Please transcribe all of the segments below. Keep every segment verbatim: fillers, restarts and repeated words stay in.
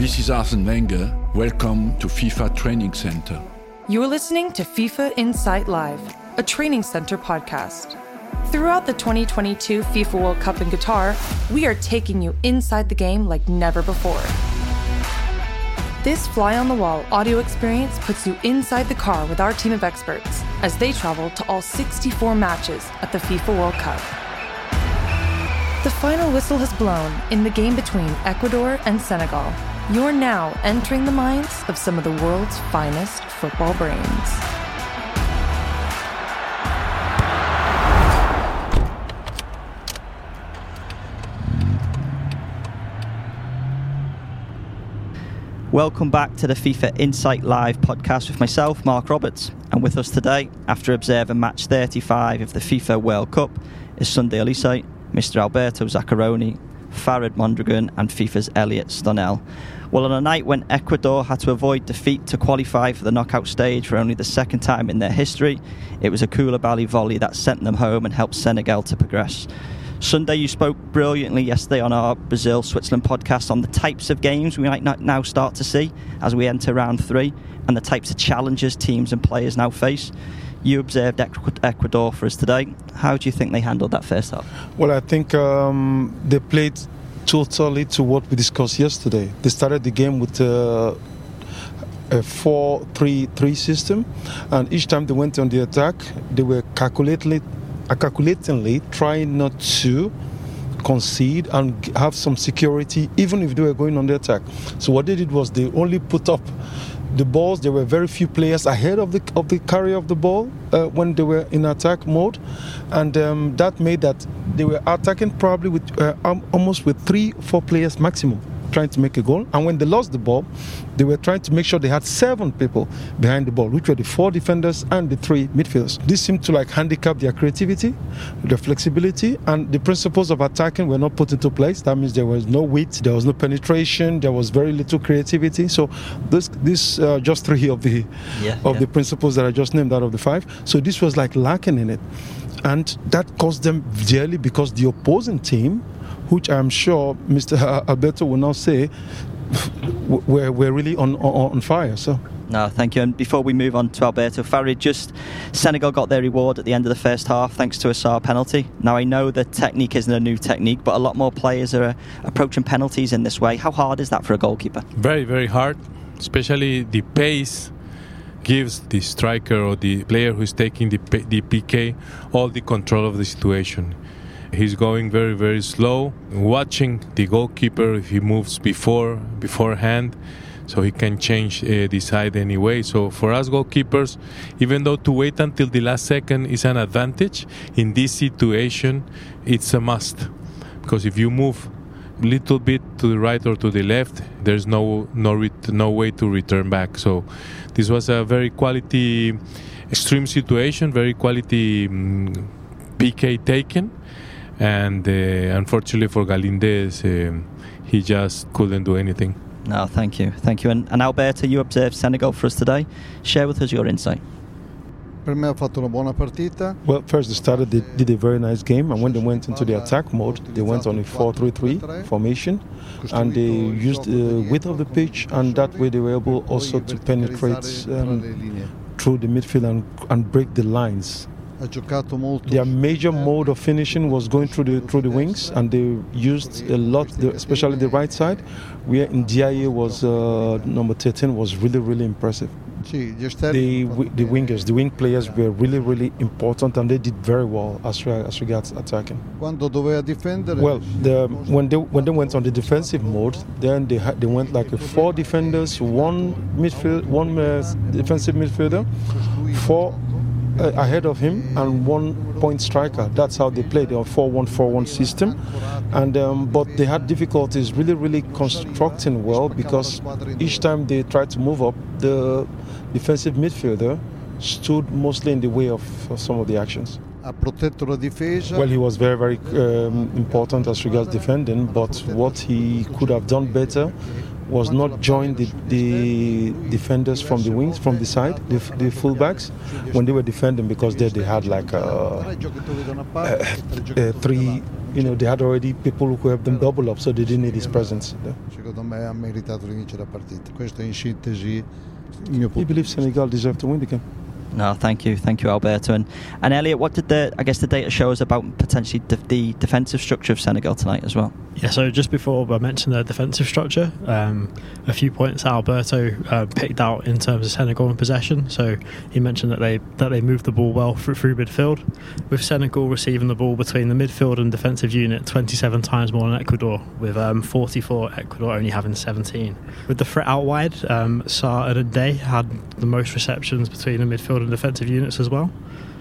This is Arsene Wenger. Welcome to FIFA Training Center. You're listening to FIFA Insight Live, a training center podcast. Throughout the twenty twenty-two FIFA World Cup in Qatar, we are taking you inside the game like never before. This fly-on-the-wall audio experience puts you inside the car with our team of experts as they travel to all sixty-four matches at the FIFA World Cup. The final whistle has blown in the game between Ecuador and Senegal. You're now entering the minds of some of the world's finest football brains. Welcome back to the FIFA Insight Live podcast with myself, Mark Roberts. And with us today, after observing match thirty-five of the FIFA World Cup, is Sunday Oliseh, Mister Alberto Zaccaroni, Farid Mondragon and FIFA's Elliot Stonell. Well, on a night when Ecuador had to avoid defeat to qualify for the knockout stage for only the second time in their history, it was a Koulibaly volley that sent them home and helped Senegal to progress. Sunday, you spoke brilliantly yesterday on our Brazil-Switzerland podcast on the types of games we might now start to see as we enter round three and the types of challenges teams and players now face. You observed Ecuador for us today. How do you think they handled that first half? Well, I think um, they played totally to what we discussed yesterday. They started the game with uh, a four three three system, and each time they went on the attack, they were calculatedly Uh, calculatingly trying not to concede and have some security even if they were going on the attack. So what they did was they only put up the balls. There were very few players ahead of the of the carrier of the ball uh, when they were in attack mode, and um, that made that they were attacking probably with uh, um, almost with three four players maximum trying to make a goal. And when they lost the ball, they were trying to make sure they had seven people behind the ball, which were the four defenders and the three midfielders. This seemed to like handicap their creativity, their flexibility, and the principles of attacking were not put into place. That means there was no width, there was no penetration, there was very little creativity. So this this uh, just three of the yeah, of yeah. the principles that I just named out of the five. So this was like lacking in it, and that cost them dearly because the opposing team, which I'm sure Mister Alberto will now say, we're, we're really on, on, on fire. So. No, thank you. And before we move on to Alberto, Farid, just Senegal got their reward at the end of the first half thanks to a Sarr penalty. Now, I know that technique isn't a new technique, but a lot more players are approaching penalties in this way. How hard is that for a goalkeeper? Very, very hard, especially the pace gives the striker or the player who's taking the, the P K all the control of the situation. He's going very, very slow, watching the goalkeeper if he moves before beforehand, so he can change uh, the side anyway. So for us goalkeepers, even though to wait until the last second is an advantage, in this situation, it's a must. Because if you move a little bit to the right or to the left, there's no no ret- no way to return back. So this was a very quality, extreme situation, very quality um, P K taken. And uh, unfortunately for Galíndez, uh, he just couldn't do anything. No, thank you. Thank you. And, and Alberto, you observed Senegal for us today. Share with us your insight. Per me ha fatto una buona partita. Well, first they started, they did a very nice game, and when they went into the attack mode, they went on a four three three formation, and they used the width of the pitch, and that way they were able also to penetrate um, through the midfield and, and break the lines. Their major mode of finishing was going through the through the wings, and they used a lot, the, especially the right side, where Ndiaye was uh, number thirteen was really really impressive. The the wingers, the wing players were really really important, and they did very well as as regards attacking. Well, the, when they when they went on the defensive mode, then they had, they went like a four defenders, one midfield, one uh, defensive midfielder, four Uh, ahead of him, and one point striker. That's how they played. They were four one four one system, and um, but they had difficulties really really constructing well, because each time they tried to move up, the defensive midfielder stood mostly in the way of, of some of the actions. Well, he was very very um, important as regards defending, but what he could have done better was not join the, the defenders from the wings, from the side, the, the fullbacks, when they were defending, because there they had like a, a, a three You know, they had already people who helped them double up, so they didn't need his presence. Secondo me ha meritato di vincere la partita. Questo è in sintesi il mio punto. He believes Senegal deserved to win the game. No, thank you, thank you, Alberto. And, and Elliot, what did the I guess the data show us about potentially de- the defensive structure of Senegal tonight as well? Yeah, so just before I mentioned the defensive structure, um, a few points Alberto uh, picked out in terms of Senegal in possession. So he mentioned that they that they moved the ball well through, through midfield, with Senegal receiving the ball between the midfield and defensive unit twenty-seven times more than Ecuador, with um, forty-four, Ecuador only having seventeen. With the threat out wide, um, Sarr and Day had the most receptions between the midfield and defensive units as well,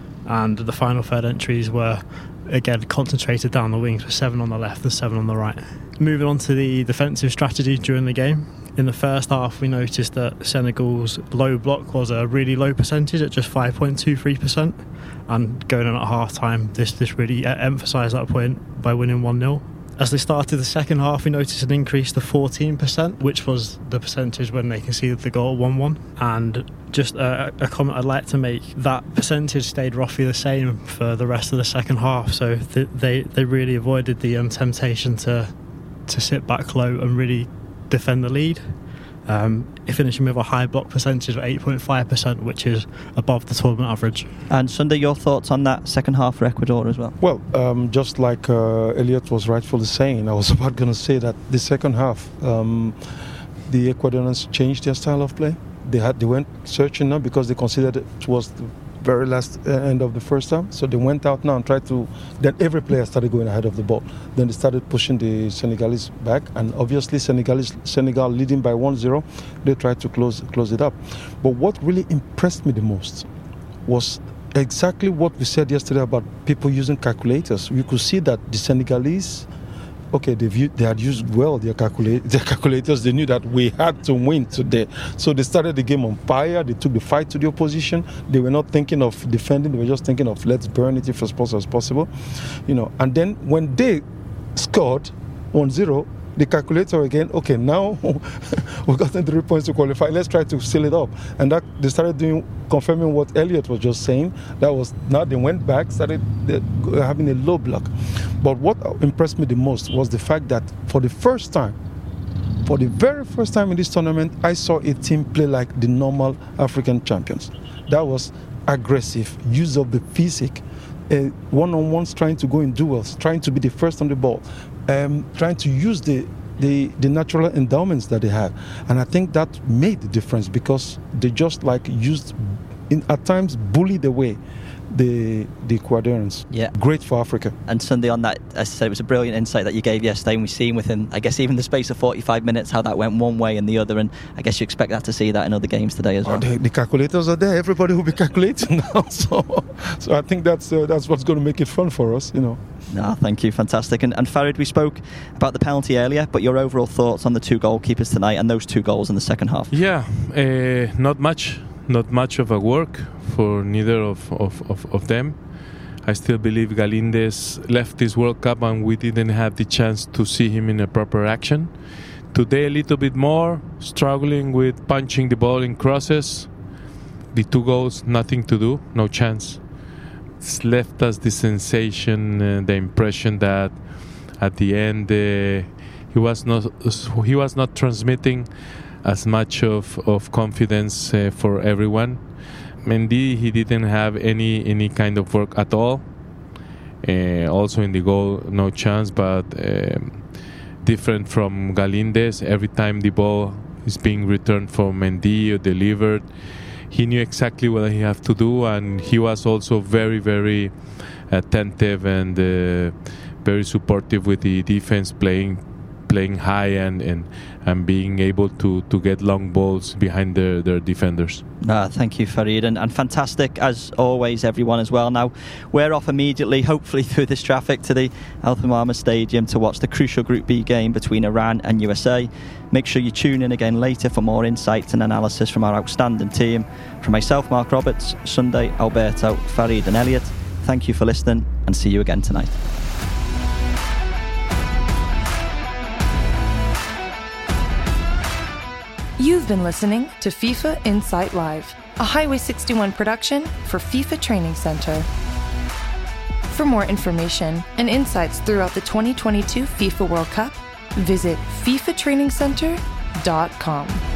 and the final third entries were again concentrated down the wings, with seven on the left and seven on the right. Moving on to the defensive strategy during the game, in the first half we noticed that Senegal's low block was a really low percentage at just five point two three percent, and going on at half time this, this really emphasised that point by winning one nil. As they started the second half, we noticed an increase to fourteen percent, which was the percentage when they conceded the goal one one. And just a, a comment I'd like to make, that percentage stayed roughly the same for the rest of the second half. So th- they, they really avoided the um, temptation to, to sit back low and really defend the lead. Um, finishing with a high block percentage of eight point five percent, which is above the tournament average. And Sunday, your thoughts on that second half for Ecuador as well? Well, um, just like uh, Elliot was rightfully saying, I was about going to say that the second half, um, the Ecuadorians changed their style of play. They had they went searching now because they considered it was the very last uh, end of the first half. So they went out now and tried to. Then every player started going ahead of the ball. Then they started pushing the Senegalese back, and obviously Senegalese, Senegal leading by one zero, they tried to close close it up. But what really impressed me the most was exactly what we said yesterday about people using calculators. You could see that the Senegalese, okay, they viewed, they had used well their, calculate, their calculators. They knew that we had to win today. So they started the game on fire. They took the fight to the opposition. They were not thinking of defending. They were just thinking of let's burn it if as possible as possible. You know, and then when they scored one zero, the calculator again, okay, now we've gotten three points to qualify. Let's try to seal it up. And that they started doing, confirming what Elliot was just saying. That was, now they went back, started having a low block. But what impressed me the most was the fact that for the first time, for the very first time in this tournament, I saw a team play like the normal African champions. That was aggressive, use of the physique, uh, one-on-ones, trying to go in duels, trying to be the first on the ball, um, trying to use the, the, the natural endowments that they had. And I think that made the difference because they just like used, in, at times, bullied away the the Ecuadorians. Yeah. Great for Africa. And Sunday on that, as I said, it was a brilliant insight that you gave yesterday, and we've seen within, I guess, even the space of forty-five minutes how that went one way and the other, and I guess you expect that to see that in other games today as well. Oh, the, the calculators are there. Everybody will be calculating now. So so I think that's uh, that's what's going to make it fun for us, you know. No, thank you, fantastic. And, and Farid, we spoke about the penalty earlier, but your overall thoughts on the two goalkeepers tonight and those two goals in the second half? Yeah, uh, not much, not much of a work for neither of, of, of, of them. I still believe Galíndez left this World Cup and we didn't have the chance to see him in a proper action. Today a little bit more, struggling with punching the ball in crosses. The two goals, nothing to do, no chance. It's left us the sensation, uh, the impression that at the end uh, he was not he was not transmitting as much of, of confidence uh, for everyone. Mendy, he didn't have any any kind of work at all. Uh, also in the goal, no chance, but um, different from Galíndez. Every time the ball is being returned from Mendy or delivered, he knew exactly what he had to do, and he was also very, very attentive and uh, very supportive with the defense, playing playing high and, and, and being able to, to get long balls behind their, their defenders. Ah, thank you, Farid, and, and fantastic as always, everyone as well. Now we're off immediately, hopefully through this traffic, to the Al Thumama Stadium to watch the crucial Group B game between Iran and U S A. Make sure you tune in again later for more insights and analysis from our outstanding team. From myself, Mark Roberts, Sunday, Alberto, Farid and Elliot, thank you for listening and see you again tonight. You've been listening to FIFA Insight Live, a Highway sixty-one production for FIFA Training Center. For more information and insights throughout the twenty twenty-two FIFA World Cup, visit FIFA Training Center dot com.